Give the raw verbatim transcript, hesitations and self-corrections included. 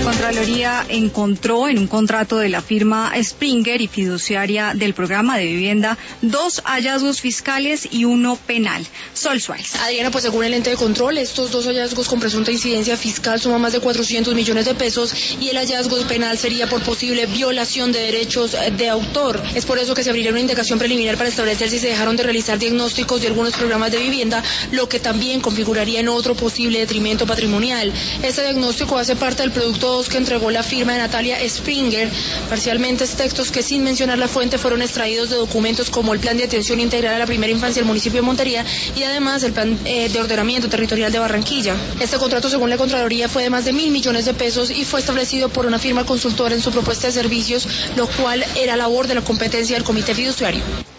Contraloría encontró en un contrato de la firma Springer y fiduciaria del programa de vivienda dos hallazgos fiscales y uno penal. Sol Suárez. Adriana, pues según el ente de control, estos dos hallazgos con presunta incidencia fiscal suman más de cuatrocientos millones de pesos y el hallazgo penal sería por posible violación de derechos de autor. Es por eso que se abriría una indagación preliminar para establecer si se dejaron de realizar diagnósticos de algunos programas de vivienda, lo que también configuraría en otro posible detrimento patrimonial. Este diagnóstico hace parte del producto dos que entregó la firma de Natalia Springer, parcialmente textos que sin mencionar la fuente fueron extraídos de documentos como el Plan de Atención Integral a la Primera Infancia del municipio de Montería y además el Plan eh, de Ordenamiento Territorial de Barranquilla. Este contrato, según la Contraloría, fue de más de mil millones de pesos y fue establecido por una firma consultora en su propuesta de servicios, lo cual era labor de la competencia del Comité Fiduciario.